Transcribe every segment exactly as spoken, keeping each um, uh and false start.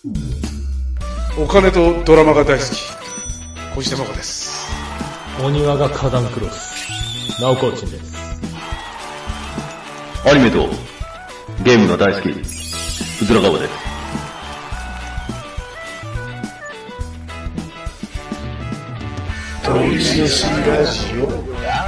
お金とドラマが大好き小石真子です。 お庭が花壇クロスナオコーチンです。 アニメとゲームが大好きうずらがわです。 トイシシラジオ。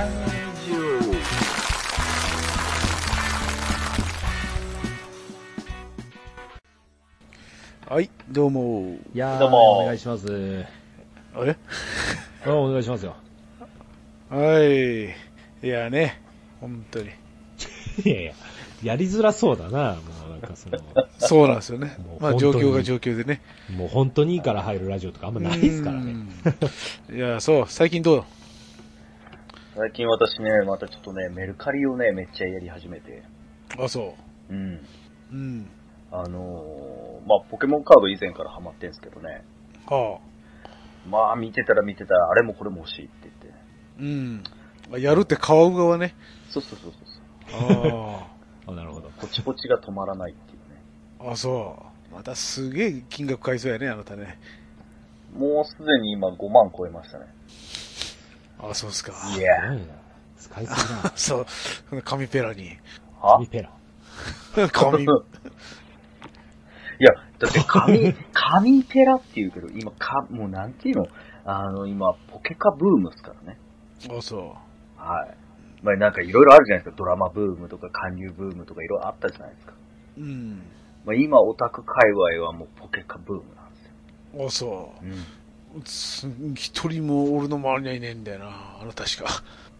はい、どうも。 いやー、 どうもお願いします。 あれあ、お願いしますよ。 はい。いやね、本当に。 いやいや、やりづらそうだな、もうなんかその。 そうなんですよね。まあ状況が状況況でね。 もう本当にいいから入るラジオとかあんまないですからね。 いや、そう、最近どう？ 最近私ね、またちょっとね、メルカリをね、めっちゃやり始めて。 あ、そうん。 う。うん。 あのー、まあ、ポケモンカード以前からハマってんすけどね。 はあ。 まあ、見てたら見てたら、あれもこれも欲しいって言って。 うん。やるって買う側ね。 そうそうそうそう。 ああ、なるほど。 ポチポチが止まらないっていうね。 あ。あ、そう。またすげえ金額買いそうやね、あなたね。 もうすでに今ごまん超えましたね。 あ、そうっすか。 いやすごいな。使いすぎだ。 そう。紙ペラに。 は紙ペラ。 紙。 いや、だって紙、紙ペラって言うけど、今か、もうなんていうのあの、今、ポケカブームっすからね。 あ、そはい。まあなんかいろいろあるじゃないですか。ドラマブームとか、韓流ブームとかいろいろあったじゃないですか。 う。うん。 まあ今、オタク界隈はもうポケカブームなんですよ。 あ、そうん。 う。す一人も俺の周りにはいねえんだよな、あの確か。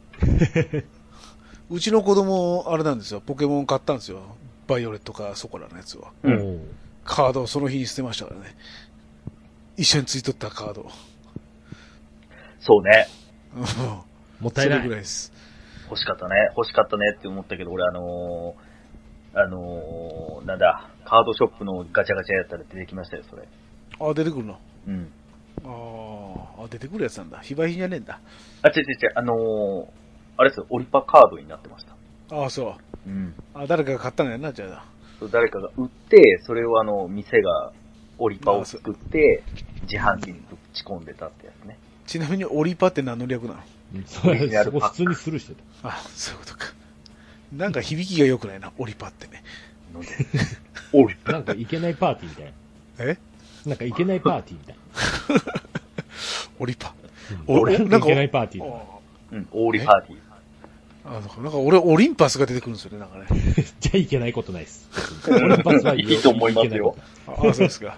うちの子供、あれなんですよ。ポケモン買ったんですよ。バイオレットかソコラのやつは。 うんおうカードをその日に捨てましたからね。一緒についとったカード。 そうね。 もったいない。 それぐらいです。 欲しかったね。欲しかったねって思ったけど、俺あのー、あのー、なんだ、カードショップのガチャガチャやったら出てきましたよ、それ。 あ、出てくるの。 うん。 ああ、出てくるやつなんだ。非売品じゃねえんだ。 あ、違う違う違う、あのー、あれですよ、オリパカードになってました。 ああ、そう。 うん。 あ、誰かが買ったのやな、じゃあ。 誰かが売って、それをあの、店がオリパを作って、自販機にぶち込んでたってやつね。 ちなみにオリパって何の略なの？ それ、そこ普通にスルーしてた。 あ、そういうことか。なんか響きが良くないな、オリパってね。 なんでオリパなんかいけないパーティーみたいな。 えなんかいけないパーティーみたいな。 オリパ。 おおなんかいけないパーティーとか。 うん、オーリパーティー。 あ、なんか俺、オリンパスが出てくるんですよね、なんかね。 じゃあいけないことないです。オリンパスはいいいと思いますよ。 あ、そうですか。 はい、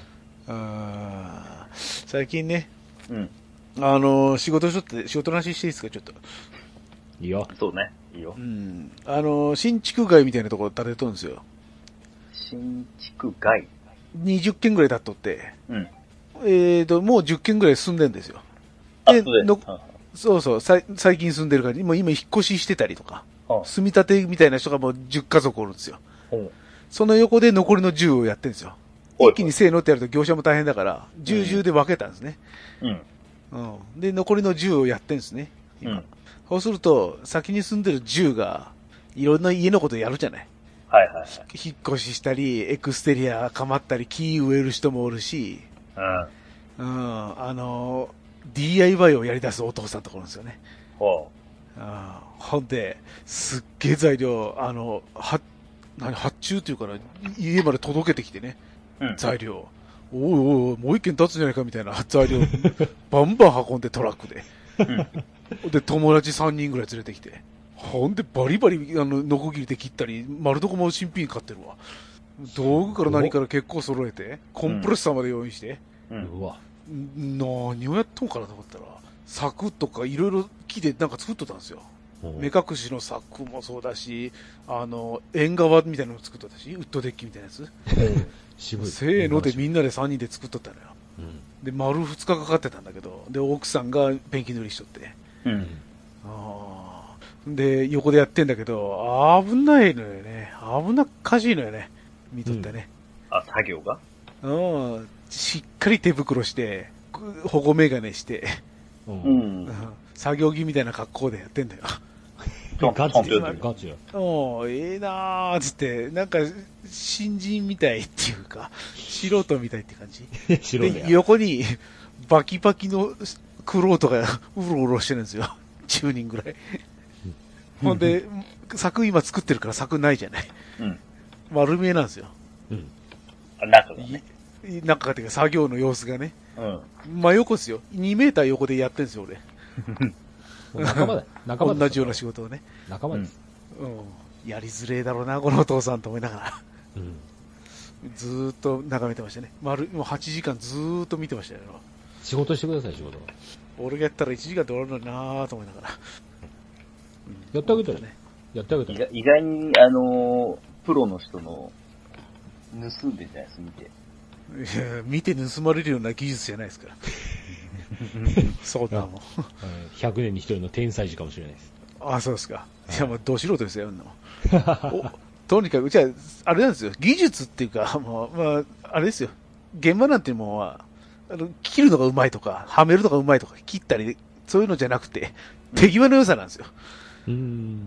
あ最近ね、 うん。 あの、仕事しとって、仕事の話していいですか、ちょっと。 いいよ。 そうね。いいよう。ん。あの、新築街みたいなところ建てとるんですよ。 新築街。 にじゅっけんぐらい建っとって、 うん。 えーと、もうじゅっけんぐらい住んでんですよ。 あ、 でそうでのす。はそうそう、さい最近住んでるから、今、今引っ越ししてたりとか、 あはあ住み立てみたいな人がもうじゅっかぞくおるんですよ。 ほうその横で残りのじゅうをやってるんですよ。 はい一気にせーのってやると業者も大変だから、じゅう、じゅうで分けたんですね。 うん。 うん。で、残りのじゅうをやってるんですね。今。 うん。 そうすると、先に住んでるじゅうが、いろんな家のことやるじゃない。 はいはいはい。 引っ越ししたり、エクステリア構ったり、木植える人もおるし、 うん。 うん、あの、ディーアイワイ をやり出すお父さんところなんですよね。 ほあほんで、すっげえ材料、あの、は、何、発注っていうかな、家まで届けてきてね、 う。うん。 材料。おいおいおい、もう一件経つんじゃないかみたいな材料、バンバン運んでトラックで。 うん。 で、友達さんにんぐらい連れてきて。ほんで、バリバリ、あの、ノコギリで切ったり、丸どこも新品買ってるわ。道具から何から結構揃えて、コンプレッサーまで用意して、 うん。 うわ。 ん何をやっとんかなと思ったら、柵とかいろいろ木でなんか作っとったんですよ。目隠しの柵もそうだし、あの、縁側みたいなのも作っとったし、ウッドデッキみたいなやつ。 渋い。 せーのでみんなでさんにんで作っとったのよ。 うん。 で、丸ふつかかかってたんだけど、で、奥さんがペンキ塗りしとって。 うん。 あーで、横でやってんだけど、危ないのよね。危なっかしいのよね。見とってね。 あ、作業がうん。しっかり手袋して、保護メガネして、 う。 うんん。 作業着みたいな格好でやってんだよ。 ガチで、ガチよ。 おー、ええなーつって、なんか、新人みたいっていうか、素人みたいって感じ。 素人や。 で、横に、バキバキのクロートがうろうろしてるんですよ。じゅうにんぐらい。ほんで、柵今作ってるから柵ないじゃない。うん。丸見えなんですよ。 うん。中がね。 中がっていうか作業の様子がね。 うん。 真横ですよ。にメーター横でやってるんですよ、俺。 仲間だ。仲間だ。 同じような仕事をね。 仲間です。 うん。やりづれえだろうな、このお父さんと思いながら。うん。ずーっと眺めてましたね。丸、もうはちじかんずーっと見てましたよ。 仕事してください、仕事。 俺がやったらいちじかんで終わるのになーと思いながら。 うん、やってあげたらね。やってあげたら。 意外に、あのー、プロの人の、盗んでんじゃないです、見て。 いや、見て盗まれるような技術じゃないですから。そうだもん。 ひゃくねんに一人の天才児かもしれないです。 ああ、そうですか。いや、もう、ど素人ですよ、おとにかく、じゃあ、あれなんですよ。技術っていうか、もう、まあ、あれですよ。現場なんてもう、あの、切るのがうまいとか、はめるのがうまいとか、切ったり、そういうのじゃなくて、手際の良さなんですよ。うん。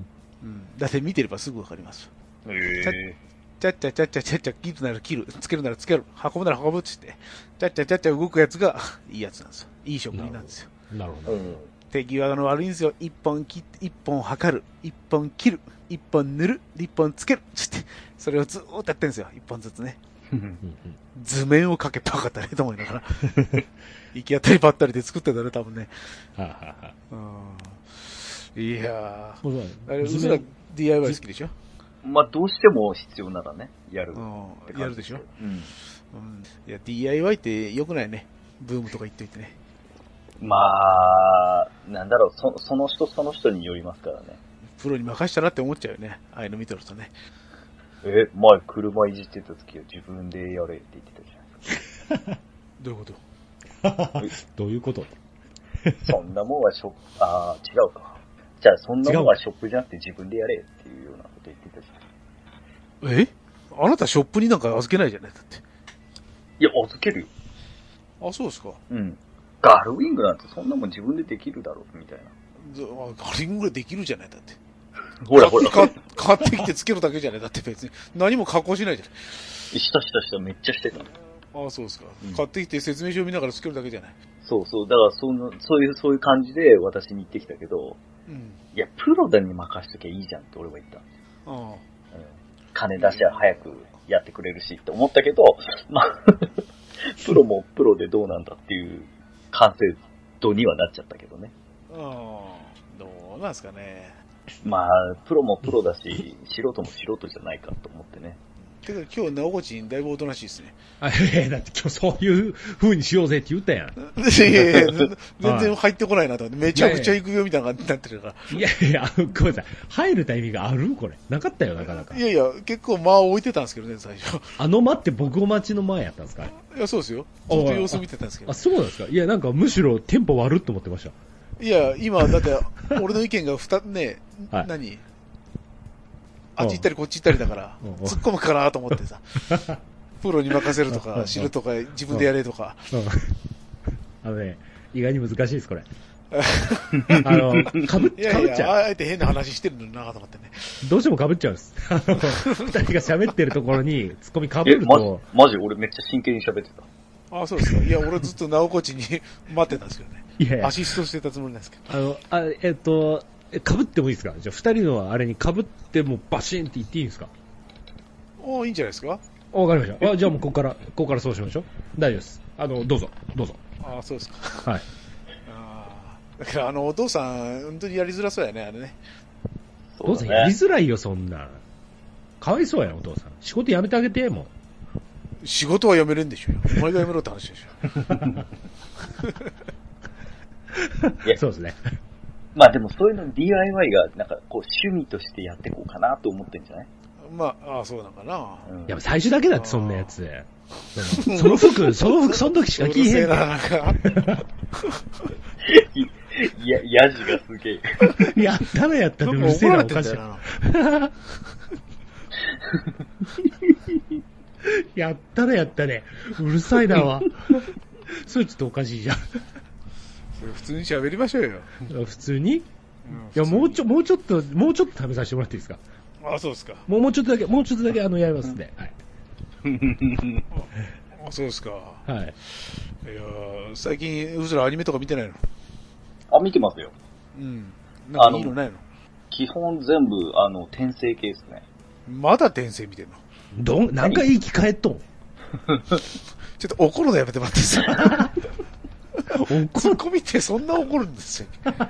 うん。だって見てればすぐわかります。へぇちゃっちゃちゃっちゃちゃっちゃ、切るなら切る、つけるならつける、運ぶなら運ぶって言って、ちゃっちゃちゃっちゃ動くやつがいいやつなんですよ。いい職人なんですよ。 なるほど。 手際の悪いんですよ。一本切って、一本測る、一本切る、一本塗る、一本つけるって言って、それをずーっとやってるんですよ。一本ずつね。図面をかけばよかったねと思いながら。行き当たりばったりで作ってたね、多分ね。はははうん、いやー。あれ、うずら ディーアイワイ 好きでしょ？ まあ、どうしても必要ならね、やる。 やるでしょ？うん。うん、いや、ディーアイワイ って良くないね。ブームとか言っといてね。 まあ、なんだろう、そその人その人によりますからね。 プロに任したなって思っちゃうよね。ああいうの見てるとね。 え、前車いじってた時は自分でやれって言ってたじゃないですか。 どういうことどういうことそんなもんはショップ、ああ、違うか。じゃあそんなもんはショップじゃなくて自分でやれっていうようなこと言ってたじゃん。えあなたショップになんか預けないじゃないだって。 いや、預けるよ。 あ、そうですか。 うん。ガルウィングなんてそんなもん自分でできるだろうみたいな。 ガルウィングできるじゃないだって。 ほらほら。 買ってきてつけるだけじゃないだって別に。何も加工しないじゃない。 したしたしためっちゃしてた。 ああ、そうですか、うん。買ってきて説明書を見ながらつけるだけじゃない。 そうそう。だからその、そういう、そういう感じで私に言ってきたけど、うん、いや、プロだに任しときゃいいじゃんって俺は言った。ああ、うん。金出しゃ早くやってくれるしって思ったけど、まあ、プロもプロでどうなんだっていう完成度にはなっちゃったけどね。 ああ、どうなんですかね。 まあ、プロもプロだし、素人も素人じゃないかと思ってね。 てか今日、直子ちんだいぶおとなしいですね。 あ、ええ、だって今日そういう風にしようぜって言ったやん。 いやいやいや、全然入ってこないなと思って、めちゃくちゃ行くよみたいな感じになってるから。 いやいや、ごめんなさい。入るタイミングあるこれ。なかったよ、なかなか。 いやいや、結構間を置いてたんですけどね、最初。 あの間って僕お待ちの前やったんですか？ いや、そうですよ。ずっと様子見てたんですけど。 あ、そうなんですか？いや、なんかむしろテンポ悪っと思ってました。 いや、今、だって、俺の意見が二つね、はい、何あっち行ったりこっち行ったりだから、突っ込むかなと思ってさ、プロに任せるとか、知るとか、自分でやれとか。 あのね、意外に難しいです、これ。あの、かぶっちゃう。いやいや、 あえて変な話してるのなと思ってね。 どうしてもかぶっちゃうんです。あの、二人が喋ってるところに、ツッコミかぶると。 マジ、マジ俺めっちゃ真剣に喋ってた。あ、そうですか。いや、俺ずっと直子ちに待ってたんですけどね。いやいや。アシストしてたつもりなんですけど。 あの、あ、えっと、かぶってもいいですか？じゃあ二人のあれにかぶってもバシーンって言っていいんですか？ おー、いいんじゃないですか？ わかりました。あ、じゃあもうここから、ここからそうしましょう。大丈夫です。あの、どうぞ、どうぞ。 ああ、そうですか。 はい。 ああ、だからあの、お父さん、本当にやりづらそうやね、あれね。 お父さんやりづらいよ、そんな。かわいそうやん、お父さん。仕事辞めてあげて、もう。仕事は辞めれんでしょ。お前が辞めろって話でしょ。そうですね。 まあでもそういうの ディーアイワイ がなんかこう趣味としてやっていこうかなと思ってんじゃない？ まあ、ああ、そうなのかな。 うん、いや、最初だけだってそんなやつ。その服、その服、その時しか着へん。なんか。 いや、ヤジがすげえ。やったらやったでうるせえな、おかしい。やったらやったね。うるさいだわ。それちょっとおかしいじゃん。 普通に喋りましょうよ。 普通に？ いや、もうちょ、もうちょっと、もうちょっと食べさせてもらっていいですか？ あ、そうですか。 もう、もうちょっとだけ、もうちょっとだけ、あの、やりますね。はい。 あ、そうですか。 はい。 いや最近、うずらアニメとか見てないの？ あ、見てますよ。 うん。なんかいいのないの？ 基本全部、あの、転生系ですね。 まだ転生見てんの？ どん、何回言い聞かえっとんちょっと怒るのやめてもらってさ。ツッコミってそんな怒るんですよ。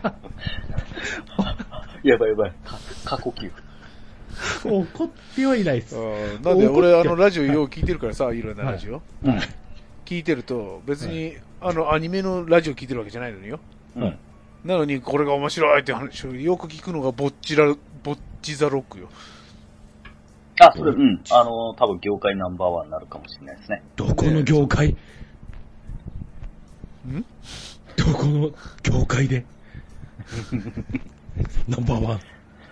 やばいやばい。過呼吸。 怒ってはいないっす。 なんで俺、あの、ラジオよう聞いてるからさ、いろんなラジオ。 うん。 聞いてると、別に、あの、アニメのラジオ聞いてるわけじゃないのによ。 うん。 なのに、これが面白いって話をよく聞くのが、ぼっちら、ぼっちザロックよ。 あ、それ、うん。あの、多分業界ナンバーワンになるかもしれないですね。 どこの業界？ ん？ どこの業界でナンバーワン。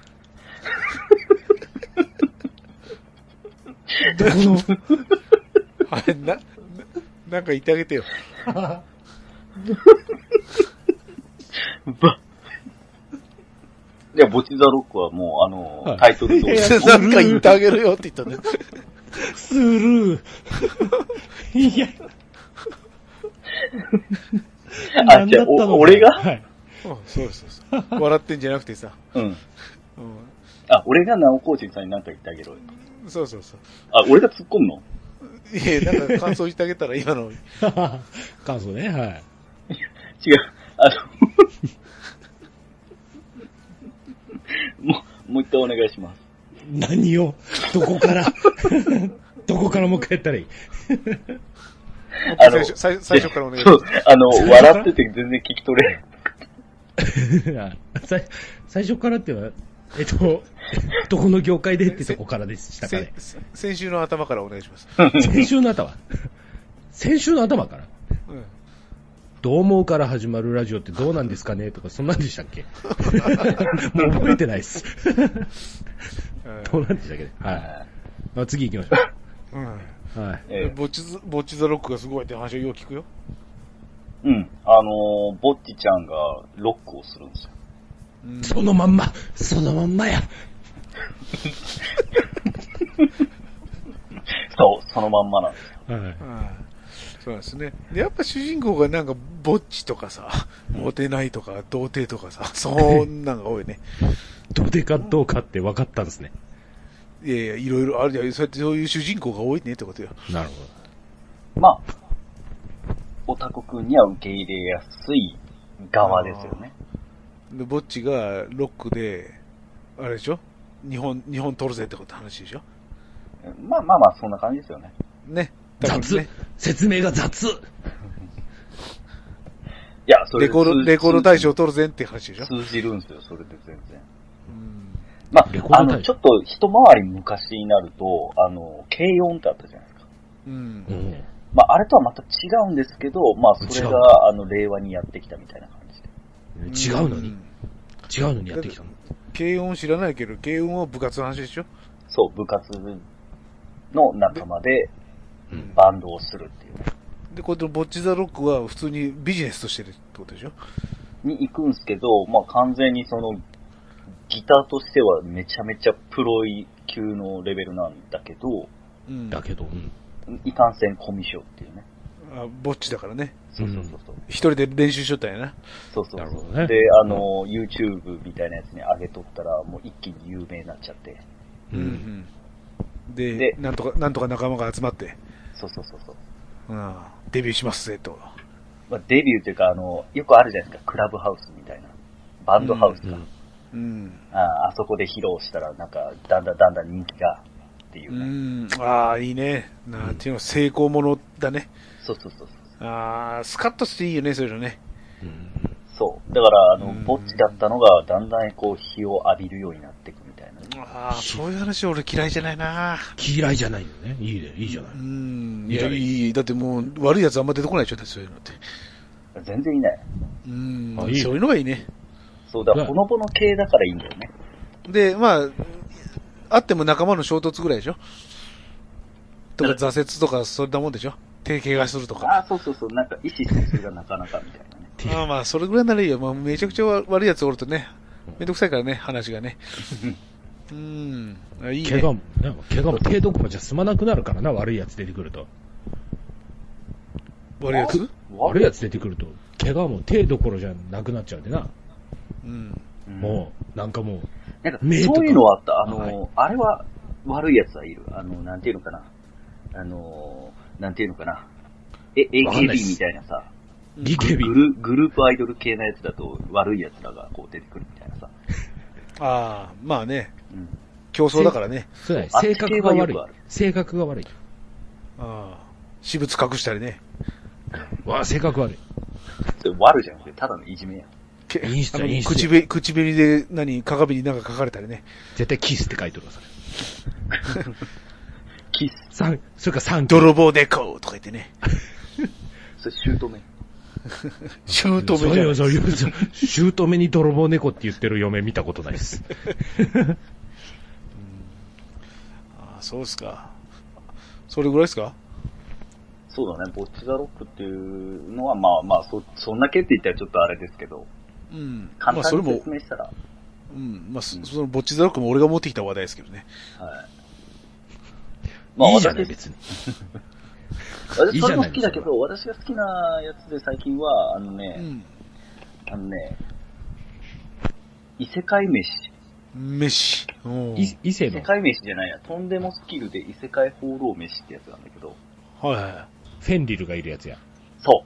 どこのあれ、な、なんか言ってあげてよ。 ばいや、ボチザロックはもう、あの、はい、タイトル通り。 なんか言ってあげるよって言ったね。 スルー。いや。 あ、じゃあ、俺が、 はい、そうそうそう。笑ってんじゃなくてさ。 うん。うん、あ、俺がナオコーチンさんに何か言ってあげろよ。 そうそうそう。 あ、俺が突っ込むの？ いや、なんか感想言ってあげたら今の。 感想ね、はい。 違う。あの、もう、もう一回お願いします。 何をどこからどこからもう一回やったらいいあの最初、最初からお願いします。 あの、笑ってて全然聞き取れない最。最初からっては、えっと、どこの業界でってとこからでしたかね。 先週の頭からお願いします。 先週の頭先週の頭から、うん、どう思うから始まるラジオってどうなんですかねとか、そんなんでしたっけもう覚えてないっす。どうなんでしたっけはい。まあ、次行きましょう。うん。はい。 えー、ボッチズ、ボッチザロックがすごいって話をよう聞くよ。 うん。あのー、ボッチちゃんがロックをするんですよ。 うん、そのまんま、そのまんまや。 そう、そのまんまなんですよ。 はい。そうなんですね。で、やっぱ主人公がなんか、ぼっちとかさ、モテないとか、童貞とかさ、そんなんが多いね。 童貞かどうかって分かったんですね。 いやいや、いろいろあるじゃん。そうやってそういう主人公が多いねってことよ。 なるほど。まあ、オタクくんには受け入れやすい側ですよね。 で、ぼっちがロックで、あれでしょ？日本、日本取るぜってこと話でしょ？ まあまあまあ、そんな感じですよね。 ね。 雑、ね、説明が雑。いや、それレコード、レコード大賞取るぜって話でしょ？ 通じるんですよ、それで全然。うんまあ、あの、ちょっと一回り昔になると、あの、軽音ってあったじゃないですか。 うん。うん、 まあ、あれとはまた違うんですけど、まあ、それが、あの、令和にやってきたみたいな感じで。違うのに、うん、違うのにやってきたの。 軽音知らないけど、軽音は部活の話でしょ？ そう、部活の仲間で、バンドをするっていう。 で、これボッチザロックは普通にビジネスとしてるってことでしょ？ に行くんですけど、まあ、完全にその、ギターとしてはめちゃめちゃプロ級のレベルなんだけど、 うん、だけど、 うん、いかんせんコミュ障っていうね。 あ、ぼっちだからね。 そうそうそうそう。 一人で練習しとったんやな。 そうそうそう。 なるほどね。 で、あの、うん、YouTube みたいなやつに上げとったら、もう一気に有名になっちゃって。 うん。うん、で, で、なんとか、なんとか仲間が集まって。 そうそうそうそう。 うん。デビューしますぜと。 まあ、デビューというか、あの、よくあるじゃないですか、クラブハウスみたいな。バンドハウスか。うんうん、 あ, あそこで披露したら、なんか、だんだんだんだん人気が、っていうね。 うん。ああ、いいね。なんていうの、成功者だね。 そうそうそうそう。ああ、スカッとしていいよね、そういうのね。 うん、そう。だから、あの、ぼっちだったのが、だんだんこう、日を浴びるようになっていくみたいな、ね。 ああ、そういう話俺嫌いじゃないな。 嫌いじゃないよね。いいね、いいじゃない。 うん。いや、いい。だってもう、悪い奴あんま出てこないでしょ、そういうのって。 全然いない。 うん。あ、いいそういうのがいいね。 そうだ、ほのぼの系だからいいんだよね。 で、まあ、あっても仲間の衝突ぐらいでしょとか挫折とかそんなもんでしょ手怪我するとか。 ああ、そうそうそう。なんか意思疎通がなかなかみたいなね。 ああまあ、それぐらいならいいよ。まあ、めちゃくちゃ悪い奴おるとね、 めんどくさいからね、話がね。うん。いいね。 怪我も、怪我も手どころじゃ済まなくなるからな、悪いやつ出てくると。 悪いやつ悪いやつ出てくると、怪我も手どころじゃなくなっちゃうんでな。 うん。 もう、なんかもう、 なんか、そういうのはあった。あの、はい、あれは悪いやつはいる。あの、なんていうのかな。あの、なんていうのかな。え、エーケービー みたいなさ。 エーケービーグル、グループアイドル系のやつだと悪いやつらがこう出てくるみたいなさ。 ああ、まあね。うん、競争だからね。 そうだね。性格が悪い。性格が悪い。 ああ。私物隠したりね。 わあ、性格悪い。 それ悪じゃん。ただのいじめやん。 インスタ、インスタ。 口紅、口紅で何、鏡になんか書かれたりね。 絶対キスって書いてるわ、それ。 キス。 サン、それかサン泥棒猫とか言ってね。 それ、姑。 姑じゃない。 そうそうそう。姑に泥棒猫って言ってる嫁見たことないです。 うん、ああ、そうですか。それぐらいですか？ そうだね、ボッチザロックっていうのは、まあまあ、そ、そんだけって言ったらちょっとあれですけど、 うん。 簡単に説明したら。まあ、 うん、まあ、そのボッチザロックも俺が持ってきた話題ですけどね。 はい。 まあ、いいじゃない、別に。 私、それも好きだけど、私が好きなやつで最近は、あのね、うん、あのね、異世界飯。 飯。 異, 異世の異世界飯じゃないや、とんでもスキルで異世界放浪飯ってやつなんだけど。 はいはい。 フェンリルがいるやつや。 そう。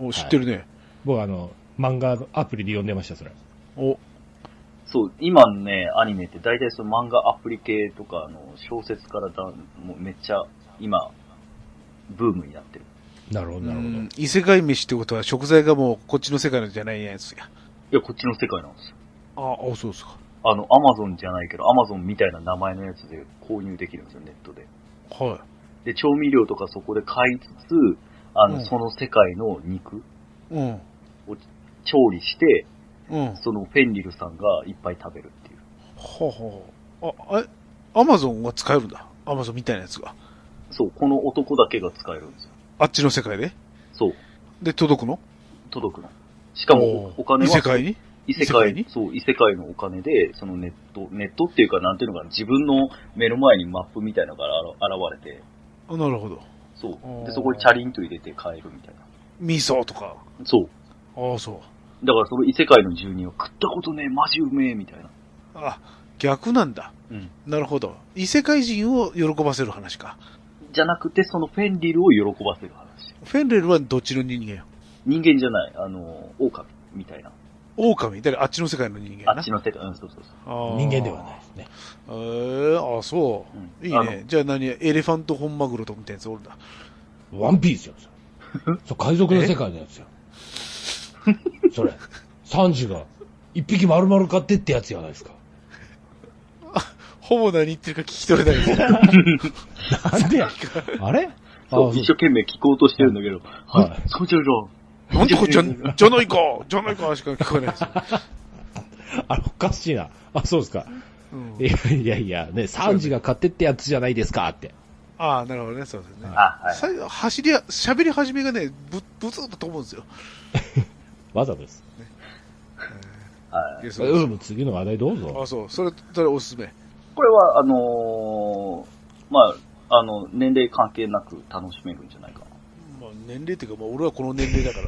お、知ってるね。はい、 僕あの、漫画アプリで読んでました、それ。 お。 そう、今のね、アニメって大体その漫画アプリ系とかの小説からだ、もうめっちゃ今、ブームになってる。 なるほど、なるほど。 異世界飯ってことは食材がもうこっちの世界のじゃないやつや。 いや、こっちの世界なんですよ。 ああ、そうですか。 あの、アマゾンじゃないけど、アマゾンみたいな名前のやつで購入できるんですよ、ネットで。 はい。 で、調味料とかそこで買いつつ、あの、うん、その世界の肉を調理して、うん、そのフェンリルさんがいっぱい食べるっていう。 はあはあ。あ、え、アマゾンは使えるんだ。アマゾンみたいなやつが。 そう、この男だけが使えるんですよ。 あっちの世界で？ そう。 で、届くの？ 届くの。しかも、お金は。 異世界に？ 異世界にそう、異世界のお金で、そのネット、ネットっていうかなんていうのかな、自分の目の前にマップみたいなのが現れて。 あ、なるほど。 そう。で、そこにチャリンと入れて買えるみたいな。 味噌とか。 そう。 ああ、そう。 だからその異世界の住人は食ったことねえ、マジうめえ、みたいな。 あ、逆なんだ。うん。なるほど。異世界人を喜ばせる話か。 じゃなくて、そのフェンリルを喜ばせる話。 フェンリルはどっちの人間よ？ 人間じゃない。あの、狼みたいな。 狼？だからあっちの世界の人間な。 あっちの世界、うん、そうそうそう。人間ではないですね。 えー、あ、そう。うん、いいね。じゃあ何、エレファント本マグロとみたいなやつおるんだ。 ワンピースよ。そう、海賊の世界のやつよ。それ。サンジが一匹丸々買ってってやつじゃないですか。 ほぼ何言ってるか聞き取れないです。 なんでやあれそう、一生懸命聞こうとしてるんだけど、はい、はい、そうじゃろ。 なんとかじゃ、じゃないかじゃないかしか聞こえないです。 あれ、おかしいな。あ、そうですか。うん、いやいやいや、ね、サンジが買ってってやつじゃないですかって。 ああ、なるほどね、そうですね。 あ、はい。 最後、走りや、喋り始めがね、ぶ、ぶつっと飛ぶんですよ。 わざです。ね、 はい。 うん、次の話題どうぞ。 あ、そう。それ、それおすすめ。 これは、あのー、まあ、あの、年齢関係なく楽しめるんじゃないかな。 まあ、年齢っていうか、まあ、俺はこの年齢だから、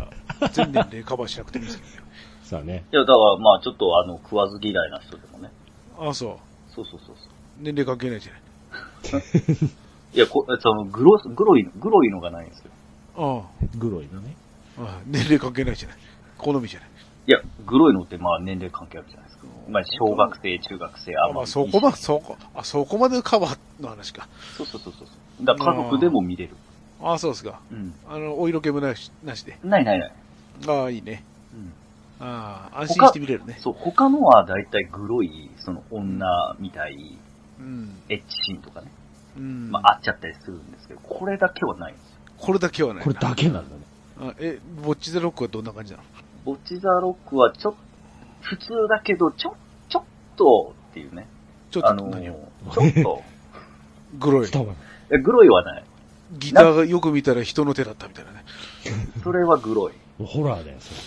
全年齢カバーしなくてもいいですけどね。 そうだね。 いや、だから、まあ、ちょっと、あの、食わず嫌いな人でもね。 ああ、そう。 そうそうそうそう。 年齢関係ないじゃない。 いや、こその、グロ、グロい、グロいのがないんですよ。 ああ。 グロいのね。 ああ、年齢関係ないじゃない。好みじゃない。 いや、グロいのって、まあ、年齢関係あるじゃないですか。まあ、小学生、中学生、 あ、まあ、そこま、そこ、あ、そこまでカバーの話か。 そうそうそうそう。だから家族でも見れる。 ああ、そうですか。うん。あの、お色気もなし、なしで。 ないないない。 ああ、いいね。うん。ああ、安心して見れるね。 そう、他のはだいたいグロい、その女みたい、うん。エッチシーンとかね。うん。まあ、あっちゃったりするんですけど、これだけはないんですよ。 これだけはない。 これだけなんだね。 あ、え、ボッチザロックはどんな感じなの？ ボッチザロックはちょっと、普通だけど、ちょ、ちょっとっていうね。 ちょっと何をちょっと。 グロい。 え、グロいはない。 ギターがよく見たら人の手だったみたいなね。 それはグロい。 ホラーだよ、それ。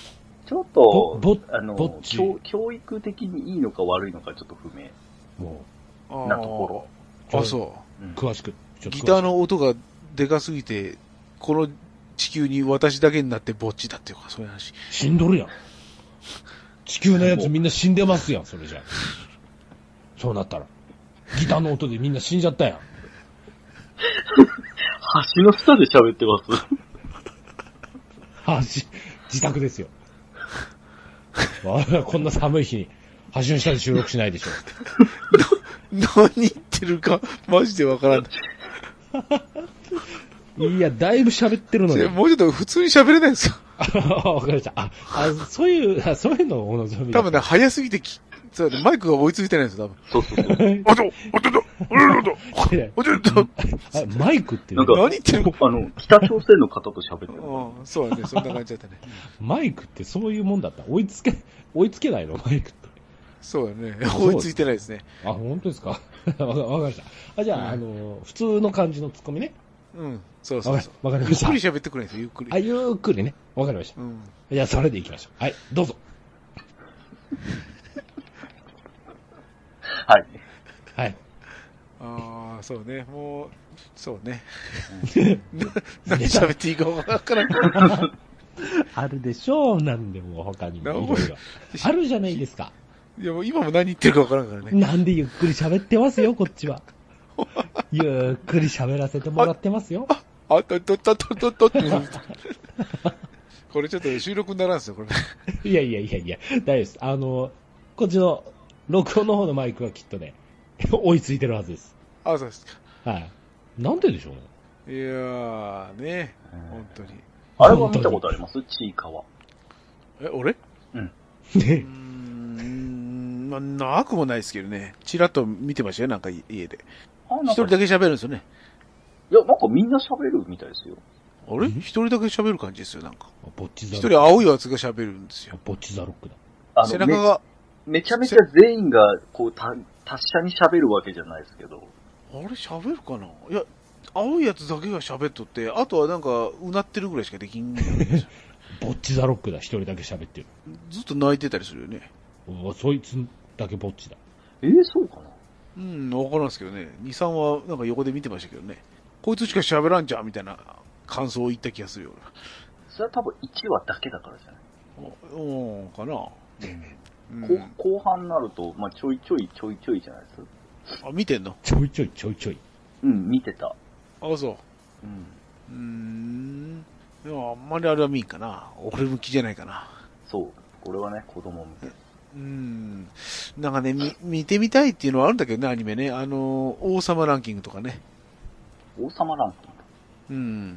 ちょっと、 ぼぼあの教、教育的にいいのか悪いのかちょっと不明。もう、なところ。あ、そう。 うん、詳しく。 ギターの音がでかすぎて、この地球に私だけになってぼっちだっていうか、そういう話。 死んどるやん。地球のやつみんな死んでますやん、それじゃ。そうなったら。ギターの音でみんな死んじゃったやん。 橋の下で喋ってます。橋、自宅ですよ。こんな寒い日に橋の下で収録しないでしょ。 何言ってるかマジでわからん。 いや、だいぶ喋ってるのに。 もうちょっと普通に喋れないんですよ。 わかりました。あ、あそういう、そういうのをお望み多分ね、早すぎてき、そうマイクが追いついてないんですよ、多分。そうそうそう。 あと、あと、 あと、あと、 マイクってなんか、何言ってるのあの、北朝鮮の方と喋ってる。 うん、そうね、そんな感じだったね。 マイクってそういうもんだった。追いつけ、追いつけないのマイクって。 そうだね。追いついてないですね。 あ、本当ですかわかりました。あ、じゃあ、うん、あの、普通の感じのツッコミね。 うん、そうそうそう。 わかりました。 ゆっくり喋ってくれんですよ、ゆっくり。 あ、ゆっくりね。わかりました。うん。じゃあ、それで行きましょう。はい、どうぞ。 はい。 はい。 ああ、そうね、もう、そうね。何喋っていいかわからんから。 あるでしょう、なんでも他にもいろいろ。あるじゃないですか。 いや、もう今も何言ってるかわからんからね。 なんでゆっくり喋ってますよ、こっちは。ゆっくり喋らせてもらってますよ。 あ、あっとっとっとっとっとっとって。これちょっと収録にならんすよ、これ。 いやいやいやいや、大丈夫です。あの、こっちの録音の方のマイクはきっとね、追いついてるはずです。 あ、そうですか。はい。なんででしょうね。いやー、ね、本当に。 あれは見たことありますちいかわ。 え、俺うん。 ね。まあ、なくもないですけどね。ちらっと見てましたよ、なんか家で。一人だけ喋るんですよね。 いや、なんかみんな喋るみたいですよ。 あれ一人だけ喋る感じですよ、なんか。 ぼっちざ一人青いやつが喋るんですよ。 ぼっちざロックだ。 あの背中がめ。めちゃめちゃ全員が、こう、た、達者に喋るわけじゃないですけど。 あれ喋るかないや、青いやつだけが喋っとって、あとはなんか、うなってるぐらいしかできん。 ぼっちざロックだ、一人だけ喋ってる。 ずっと泣いてたりするよね。 そいつだけぼっちだ。 えー、そうかなうん、わからんすけどね。に、さんはなんか横で見てましたけどね。こいつしか喋らんじゃんみたいな感想を言った気がするよ。 それは多分いちわだけだからじゃないおおかな、 うん、後, 後半になると、まあ、ちょいちょいちょいちょいじゃないですあ、見てんのちょいちょいちょいちょい。 うん、見てた。 あ、そう。うん。うーん。いや、あんまりあれは見んかな。俺向きじゃないかな。 そう。これはね、子供向け。 うん。なんかね、み、見てみたいっていうのはあるんだけどね、アニメね。あの、王様ランキングとかね。 王様ランキングうん。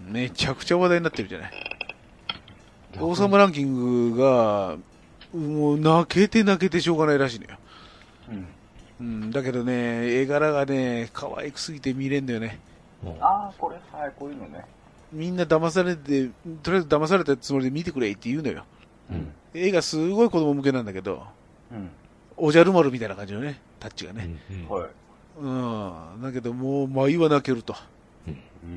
めちゃくちゃ話題になってるじゃない。王様ランキングが、もう泣けて泣けてしょうがないらしいのよ。うん。うん。だけどね、絵柄がね、可愛くすぎて見れんだよね。 ああ、これ、はい、こういうのね。 みんな騙されて、とりあえず騙されたつもりで見てくれって言うのよ。うん。絵がすごい子供向けなんだけど、うん。おじゃる丸みたいな感じのね、タッチがね。うん、はい。うん。だけどもう、眉は泣けると。うん。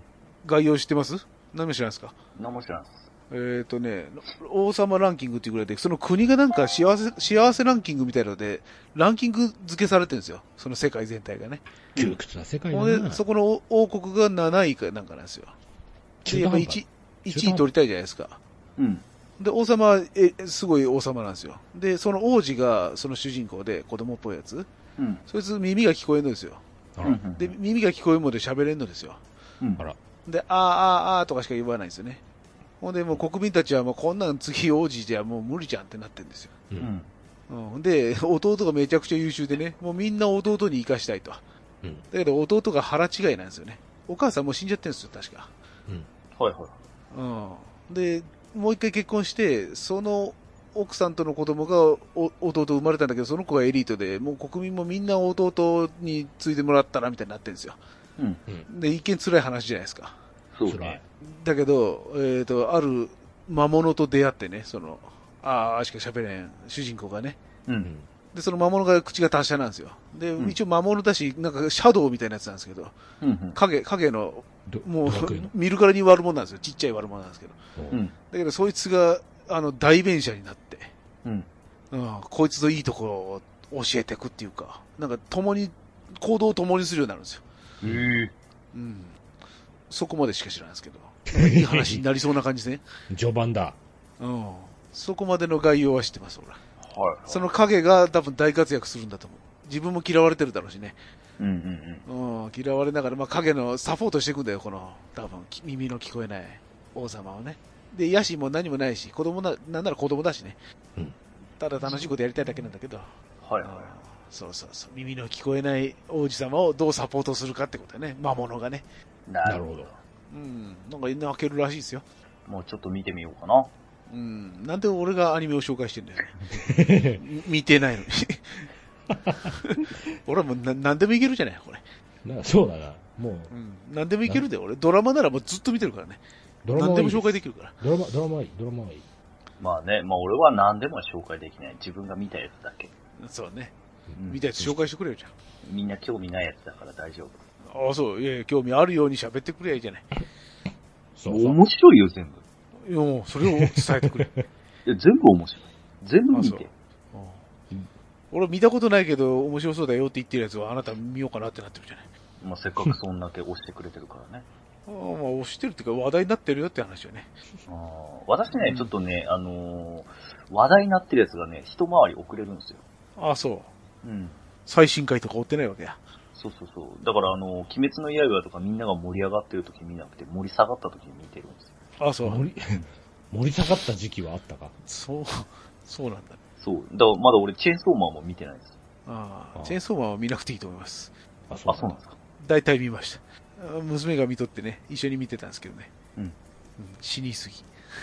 概要知ってます？何も知らないですか？ 何も知らないです。 えっ、ー、とね、王様ランキングっていうぐらいで、その国がなんか幸せ、幸せランキングみたいなので、ランキング付けされてるんですよ。その世界全体がね。 窮屈な世界だな。 で、そこの王国がなないかなんかなんですよ。で、やっぱいち、いちい取りたいじゃないですか。うん。で、王様は、え、すごい王様なんですよ。で、その王子が、その主人公で、子供っぽいやつ。うん。そいつ耳が聞こえるのですよ。うん。で、耳が聞こえるので喋れるのですよ。うん。あら。で、あーあーあーとかしか言わないんですよね。ほんで、もう国民たちはもうこんなん次王子じゃもう無理じゃんってなってるんですよ。うん。うん。で、弟がめちゃくちゃ優秀でね、もうみんな弟に生かしたいと。うん。だけど弟が腹違いなんですよね。お母さんもう死んじゃってるんですよ、確か。うん。はいはい。うん。で、もう一回結婚して、その奥さんとの子供がお弟生まれたんだけど、その子がエリートで、もう国民もみんな弟に継いでもらったらみたいになってるんですよ。うん。で、一見辛い話じゃないですか。そうね。だけど、えっ、ー、と、ある魔物と出会ってね、その、ああ、しか喋れん、主人公がね。うん。で、その魔物が口が達者なんですよ。で、うん、一応魔物だし、なんかシャドウみたいなやつなんですけど、うんうん、影、影の、もう、見るからに悪者なんですよ。ちっちゃい悪者なんですけど。うん。だけど、そいつが、 あの、代弁者になって、 うん。 うん、こいつのいいところを教えていくっていうか、なんか共に、行動を共にするようになるんですよ。 へぇ、 うん。そこまでしか知らないですけど。いい話になりそうな感じですね。 序盤だ。 うん。そこまでの概要は知ってます、俺。 はい、はい。 その影が多分大活躍するんだと思う。自分も嫌われてるだろうしね。 うんうんうん。うん、嫌われながら、まあ影のサポートしていくんだよ、この、多分、耳の聞こえない王様をね。で、野心も何もないし、子供な、なんなら子供だしね。うん。ただ楽しいことやりたいだけなんだけど。 はいはい。 そうそうそう。耳の聞こえない王子様をどうサポートするかってことだね。魔物がね。 なるほど。 うん。なんか泣けるらしいですよ。 もうちょっと見てみようかな。 うん。なんで俺がアニメを紹介してんだよね。見てないのに。俺はもうな何でもいけるじゃない、これ。 なそうだな。もう。うん。 何でもいけるで、俺。ドラマならもうずっと見てるからね。ドラマ何でも紹介できるから。 ドラマ、ドラマはいい、ドラマはいい。 まあね、まあ俺は何でも紹介できない。自分が見たやつだけ。 そうね。うん、見たやつ紹介してくれよ、じゃん。 みんな興味ないやつだから大丈夫。 ああ、そう。いやいや、興味あるように喋ってくれやいいじゃない。 そうそう。面白いよ、全部。 いや、もう、それを伝えてくれ。いや、全部面白い。全部見て。 うん、俺見たことないけど、面白そうだよって言ってるやつはあなた見ようかなってなってるじゃない。 まあ、せっかくそんだけ押してくれてるからね。 ああ、まあ、押してるっていうか話題になってるよって話よね。 あ私ね、うん、ちょっとね、あのー、話題になってるやつがね、一回り遅れるんですよ。 ああ、そう。 うん。 最新回とか追ってないわけや。 そうそうそう。だからあの、鬼滅の刃とかみんなが盛り上がってる時見なくて、盛り下がった時に見てるんですよ。 ああ、そう。 盛り、盛り下がった時期はあったか。 そう、そうなんだ。 そう。だからまだ俺、チェーンソーマンも見てないです。 ああ、チェーンソーマンは見なくていいと思います。 あ、そうなんですか。 大体見ました。娘が見とってね、一緒に見てたんですけどね。 うん。うん、 死にすぎ。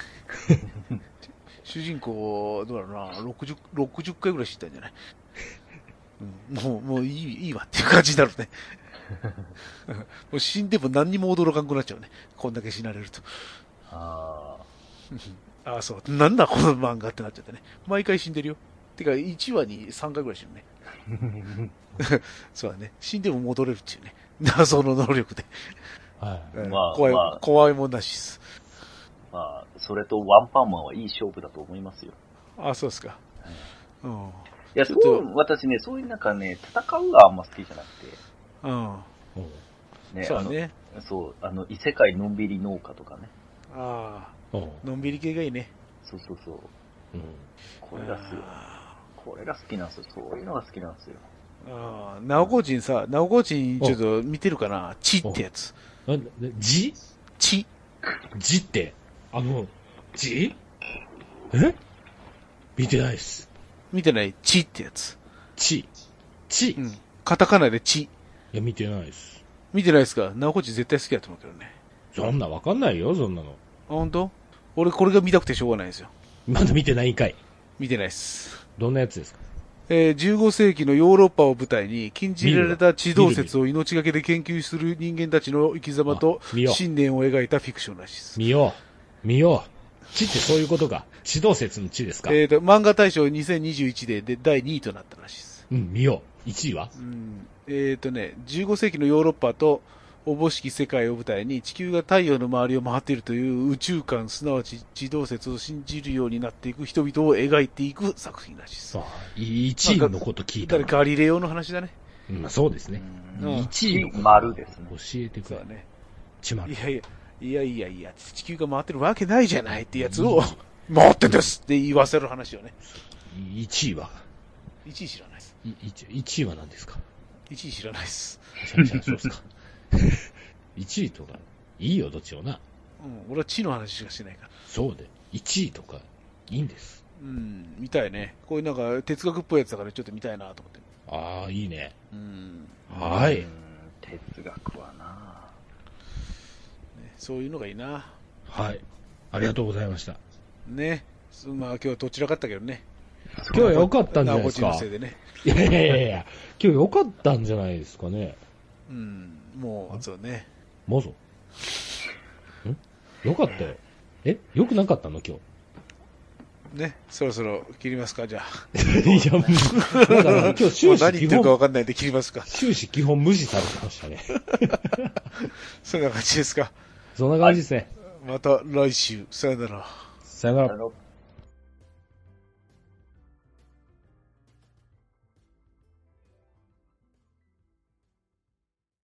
主人公、どうだろうな、ろくじゅう、ろくじゅっかいぐらい知ったんじゃない、うん、もう、もういい、いいわっていう感じになるね。もう死んでも何にも驚かんくなっちゃうね。こんだけ死なれると。 ああ。ああ、そう。なんだこの漫画ってなっちゃってね。毎回死んでるよ。てか、いちわにさんかいぐらい死ぬね。そうだね。死んでも戻れるっていうね。謎の能力で。 はい。 うん、まあ、怖い、まあ、怖いもんなしです。 まあ、それとワンパンマンはいい勝負だと思いますよ。 あ、そうですか。 うん。いや、そう、私ね、そういうなんかね、戦うがあんま好きじゃなくて。 うん。 ね、 そうね。 そう、あの、異世界のんびり農家とかね。 ああ。のんびり系がいいね。 そうそうそう。うん。これが好き。これが好きなんですよ。そういうのが好きなんですよ。 ああ、なおこちんさ、なおこちんちょっと見てるかな、ちってやつ。 じちじって、あの、じえ見てないっす。 見てないちってやつ。 ち。ち。 うん。カタカナでち。いや、見てないっす。 見てないっすか？なおこちん絶対好きだと思うけどね。 そんなわかんないよ、そんなの。あ、 ほんと？俺これが見たくてしょうがないんですよ。 まだ見てないんかい。 見てないっす。 どんなやつですか？ えー、じゅうごせいきのヨーロッパを舞台に禁じられた地動説を命がけで研究する人間たちの生き様と信念を描いたフィクションらしいです。 見よう。見よう。地ってそういうことか。地動説の地ですか？ えーと、漫画大賞にせんにじゅういちででだいにいとなったらしいです。 うん、見よう。いちいは？ うん。えーとね、じゅうごせいきのヨーロッパとおぼしき世界を舞台に地球が太陽の周りを回っているという宇宙観、すなわち地動説を信じるようになっていく人々を描いていく作品らしいです。 ああ、いちいのこと聞いた。 だからガリレオの話だね。 まあそうですね。いちいのこと丸ですね。 教えてくれ。 そうだね。 ちまる。 いやいや、いやいやいや、地球が回ってるわけないじゃないってやつを、回ってですって言わせる話をね。 いちいは？ いちい知らないです。 いちいは何ですか？ いちい知らないです。 そうですか。いちいとか、いいよ、どっちもな。 うん、俺は地の話しかしてないから。 そうで。いちいとか、いいんです。 うん、見たいね。こういうなんか哲学っぽいやつだからちょっと見たいなと思って。 ああ、いいね。 うん。 はい。 哲学はな、 ね、そういうのがいいな。 はい。ありがとうございました。 ね。まあ今日はどちらかったけどね。 今日は良かったんじゃないですか。 のせいでね。 いやいやいやいや、今日良かったんじゃないですかね。 うん、もう、そうね。 もぞ。ん良かったよ。え良くなかったの今日。ね、そろそろ切りますか、じゃあ。 いや、もう、だから今日終始基本。 何言ってるか分かんないんで切りますか。 終始基本無視されてましたね。 そんな感じですか。 そんな感じですね。 また来週、さよなら。 さよなら。